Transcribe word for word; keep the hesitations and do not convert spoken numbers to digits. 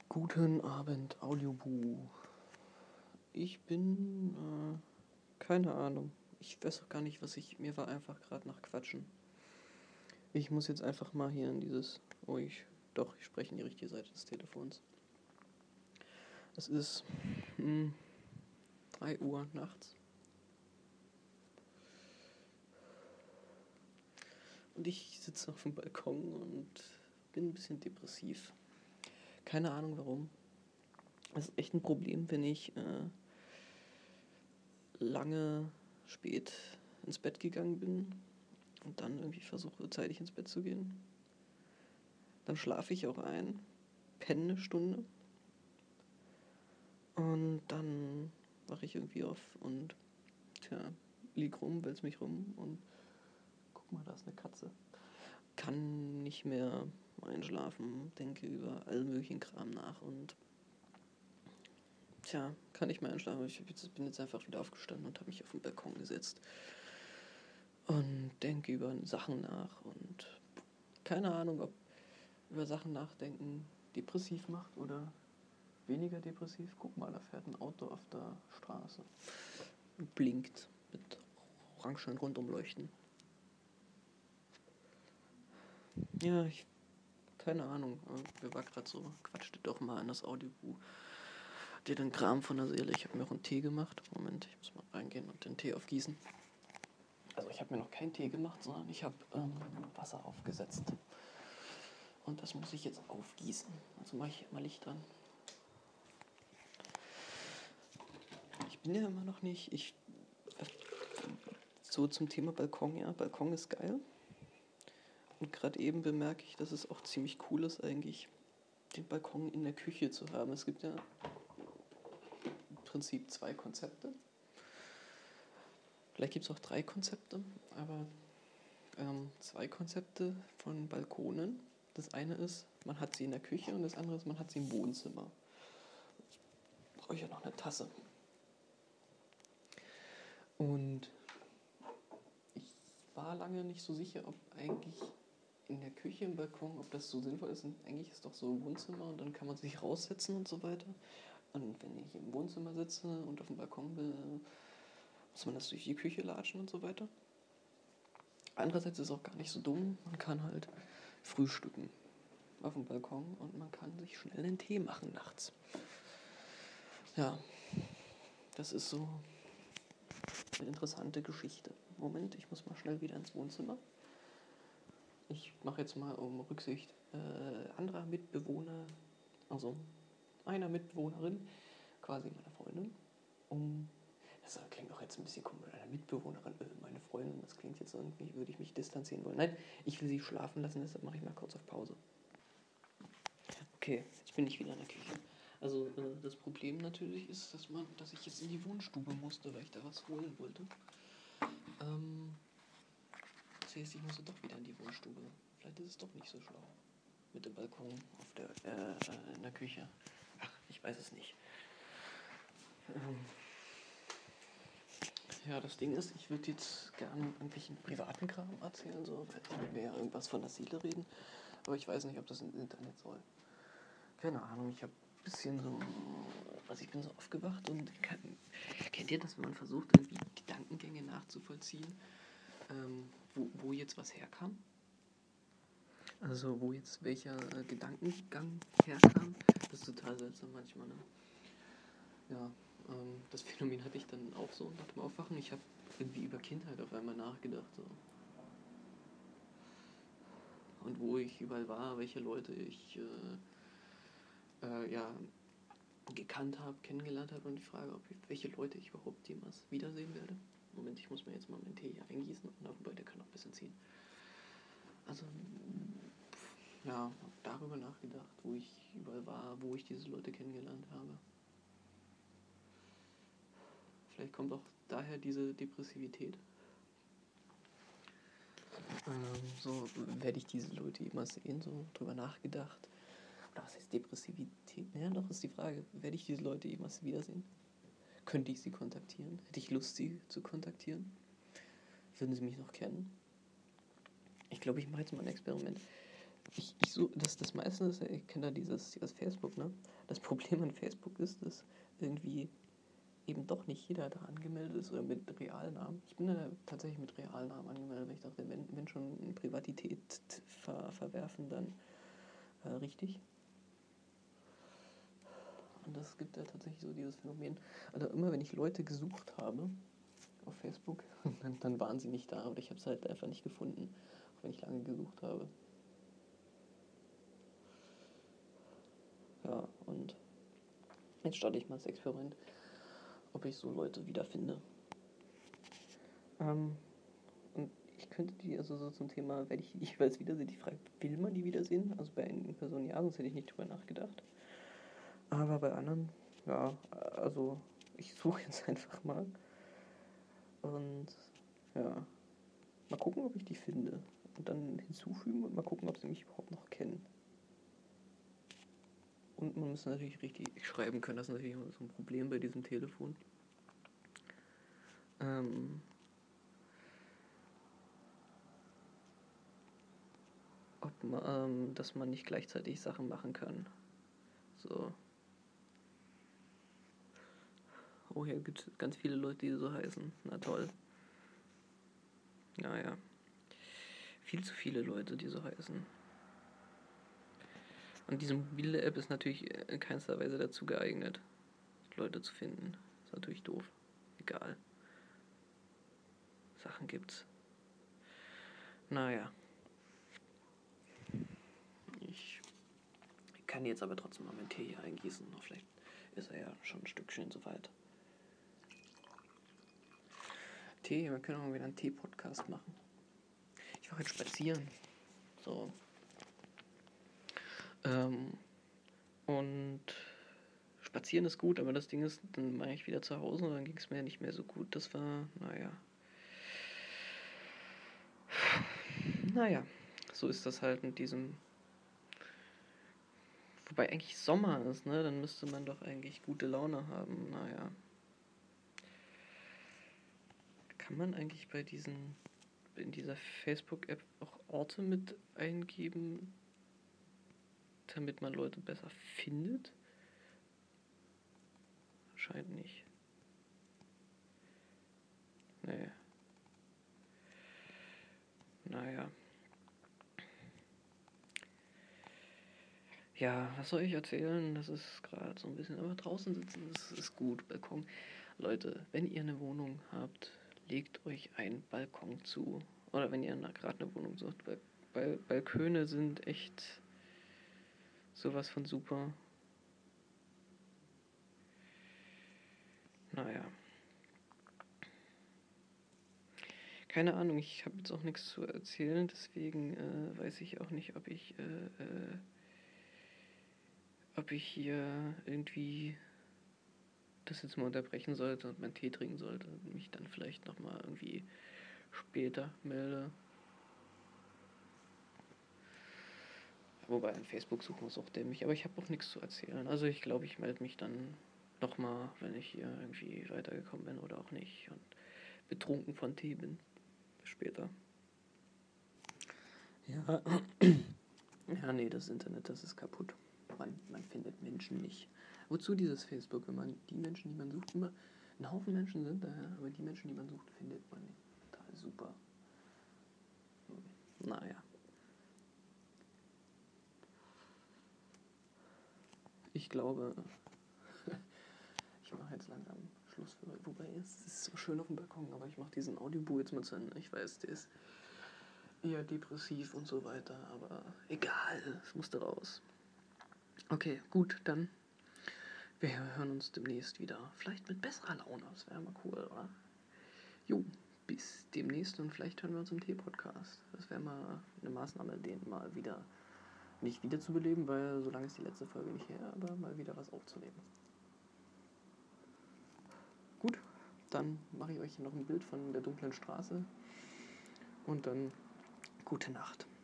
Guten Abend, Audiobu. Ich bin, äh, keine Ahnung. Ich weiß auch gar nicht, was ich, mir war einfach gerade nach Quatschen. Ich muss jetzt einfach mal hier in dieses, oh ich, doch, ich spreche in die richtige Seite des Telefons. Es ist, hm, drei Uhr nachts. Und ich sitze auf dem Balkon und bin ein bisschen depressiv. Keine Ahnung warum. Das ist echt ein Problem, wenn ich, äh, lange spät ins Bett gegangen bin und dann irgendwie versuche, zeitig ins Bett zu gehen. Dann schlafe ich auch ein, penne eine Stunde und dann wache ich irgendwie auf und tja, lieg rum, wälz mich rum und guck mal, da ist eine Katze. Kann nicht mehr einschlafen, denke über all möglichen Kram nach und tja, kann nicht mehr einschlafen. Ich bin jetzt einfach wieder aufgestanden und habe mich auf den Balkon gesetzt und denke über Sachen nach und keine Ahnung, ob über Sachen nachdenken depressiv macht oder weniger depressiv. Guck mal, da fährt ein Auto auf der Straße. Blinkt mit orangen Rundumleuchten. Ja, ich, keine Ahnung. Mir war gerade so, quatschte doch mal an das Audiobuch. Dir den Kram von der Seele. Ich habe mir auch einen Tee gemacht. Moment, ich muss mal reingehen und den Tee aufgießen. Also ich habe mir noch keinen Tee gemacht, sondern ich habe ähm, Wasser aufgesetzt. Und das muss ich jetzt aufgießen. Also mache ich mal Licht dran. Ich bin ja immer noch nicht. Ich so zum Thema Balkon, ja. Balkon ist geil. Und gerade eben bemerke ich, dass es auch ziemlich cool ist, eigentlich den Balkon in der Küche zu haben. Es gibt ja im Prinzip zwei Konzepte. Vielleicht gibt es auch drei Konzepte, aber ähm, zwei Konzepte von Balkonen. Das eine ist, man hat sie in der Küche und das andere ist, man hat sie im Wohnzimmer. Brauche ich ja noch eine Tasse. Und ich war lange nicht so sicher, ob eigentlich in der Küche im Balkon, ob das so sinnvoll ist. Und eigentlich ist doch so Wohnzimmer und dann kann man sich raussetzen und so weiter. Und wenn ich im Wohnzimmer sitze und auf dem Balkon bin, muss man das durch die Küche latschen und so weiter. Andererseits ist es auch gar nicht so dumm. Man kann halt frühstücken auf dem Balkon und man kann sich schnell einen Tee machen nachts. Ja, das ist so eine interessante Geschichte. Moment, ich muss mal schnell wieder ins Wohnzimmer. Ich mache jetzt mal um Rücksicht äh, anderer Mitbewohner, also einer Mitbewohnerin, quasi meiner Freundin, um, das klingt auch jetzt ein bisschen komisch, einer Mitbewohnerin, äh, meine Freundin, das klingt jetzt irgendwie, würde ich mich distanzieren wollen. Nein, ich will sie schlafen lassen, deshalb mache ich mal kurz auf Pause. Okay, jetzt bin ich wieder in der Küche. Also äh, das Problem natürlich ist, dass man, dass ich jetzt in die Wohnstube musste, weil ich da was holen wollte. Ähm, das heißt, ich musste doch wieder in die Wohnstube. Vielleicht ist es doch nicht so schlau. Mit dem Balkon auf der, äh, äh, in der Küche. Ach, ich weiß es nicht. Ähm, ja, das Ding ist, ich würde jetzt gerne irgendwelchen privaten Kram erzählen, so, weil ich will ja irgendwas von der Seele reden. Aber ich weiß nicht, ob das im Internet soll. Keine Ahnung, ich habe ein bisschen so, also ich bin so aufgewacht und kann, kennt ihr das, wenn man versucht, irgendwie Gedankengänge nachzuvollziehen, ähm, wo, wo jetzt was herkam? Also wo jetzt welcher äh, Gedankengang herkam, das ist total seltsam manchmal, ne? Ja, ähm, das Phänomen hatte ich dann auch so nach dem Aufwachen. Ich habe irgendwie über Kindheit auf einmal nachgedacht, so. Und wo ich überall war, welche Leute ich äh, äh, ja, gekannt habe, kennengelernt habe und die Frage, ob ich, welche Leute ich überhaupt jemals wiedersehen werde. Moment, ich muss mir jetzt mal meinen Tee hier eingießen und dabei, der kann noch ein bisschen ziehen. Also, ja, darüber nachgedacht, wo ich überall war, wo ich diese Leute kennengelernt habe. Vielleicht kommt auch daher diese Depressivität. Ähm, so, werde ich diese Leute jemals sehen, so drüber nachgedacht. Oder was heißt Depressivität? Ja, doch, ist die Frage, werde ich diese Leute jemals wiedersehen? Könnte ich sie kontaktieren? Hätte ich Lust, sie zu kontaktieren? Würden sie mich noch kennen? Ich glaube, ich mache jetzt mal ein Experiment. ich, ich so, das, das meiste ist, ich kenne da dieses, dieses Facebook, ne? Das Problem an Facebook ist, dass irgendwie eben doch nicht jeder da angemeldet ist oder mit Realnamen. Ich bin da tatsächlich mit Realnamen angemeldet, weil ich dachte, wenn, wenn schon Privatität ver, verwerfen, dann äh, richtig. Und das gibt ja tatsächlich so dieses Phänomen. Also immer wenn ich Leute gesucht habe auf Facebook, dann, dann waren sie nicht da, oder ich habe es halt einfach nicht gefunden, auch wenn ich lange gesucht habe. Ja, und jetzt starte ich mal das Experiment, ob ich so Leute wiederfinde. Ähm, und ich könnte die, also so zum Thema, werde ich die jeweils wiedersehen, die Frage, will man die wiedersehen? Also bei einigen Personen ja, sonst hätte ich nicht drüber nachgedacht. Aber bei anderen, ja, also ich suche jetzt einfach mal. Und ja, mal gucken, ob ich die finde. Und dann hinzufügen und mal gucken, ob sie mich überhaupt noch kennen. Und man muss natürlich richtig schreiben können, das ist natürlich so ein Problem bei diesem Telefon. Ähm, ob man, ähm, dass man nicht gleichzeitig Sachen machen kann. So. Oh, hier gibt es ganz viele Leute, die so heißen. Na toll. Naja. Viel zu viele Leute, die so heißen. Und diese mobile App ist natürlich in keinster Weise dazu geeignet, Leute zu finden. Ist natürlich doof. Egal. Sachen gibt's. Naja. Ich kann jetzt aber trotzdem mal meinen Tee hier eingießen. Vielleicht ist er ja schon ein Stückchen soweit. Tee, wir können auch mal wieder einen Tee-Podcast machen. Ich war heute spazieren. So. Ähm, und spazieren ist gut, aber das Ding ist, dann war ich wieder zu Hause und dann ging es mir nicht mehr so gut. Das war, naja. Naja, so ist das halt mit diesem. Wobei eigentlich Sommer ist, ne? Dann müsste man doch eigentlich gute Laune haben. Naja. Kann man eigentlich bei diesen, in dieser Facebook-App auch Orte mit eingeben, damit man Leute besser findet? Scheint nicht. Nee. Naja. Ja, was soll ich erzählen? Das ist gerade so ein bisschen, aber draußen sitzen, das ist gut. Balkon. Leute, wenn ihr eine Wohnung habt, legt euch einen Balkon zu. Oder wenn ihr gerade eine Wohnung sucht. Bal Bal Balköne sind echt sowas von super. Naja. Keine Ahnung, ich habe jetzt auch nichts zu erzählen, deswegen äh, weiß ich auch nicht, ob ich, äh, äh, ob ich hier irgendwie das jetzt mal unterbrechen sollte und meinen Tee trinken sollte und mich dann vielleicht nochmal irgendwie später melde. Wobei ein Facebook-Suchen ist auch dämlich, aber ich habe auch nichts zu erzählen. Also ich glaube, ich melde mich dann nochmal, wenn ich hier irgendwie weitergekommen bin oder auch nicht und betrunken von Tee bin. Bis später. Ja, ja, nee, das Internet, das ist kaputt. Man, man findet Menschen nicht. Wozu dieses Facebook, wenn man die Menschen, die man sucht, immer ein Haufen Menschen sind da, ja, aber die Menschen, die man sucht, findet man nicht. Total super. Hm. Naja. Ich glaube, ich mache jetzt langsam Schluss für heute. Wobei, es ist so schön auf dem Balkon, aber ich mache diesen Audiobook jetzt mal zu Ende. Ich weiß, der ist eher depressiv und so weiter, aber egal, es musste raus. Okay, gut, dann wir hören uns demnächst wieder. Vielleicht mit besserer Laune, das wäre mal cool, oder? Jo, bis demnächst und vielleicht hören wir uns im Tee-Podcast. Das wäre mal eine Maßnahme, den mal wieder nicht wiederzubeleben, weil so lange ist die letzte Folge nicht her, aber mal wieder was aufzunehmen. Gut, dann mache ich euch noch ein Bild von der dunklen Straße und dann gute Nacht.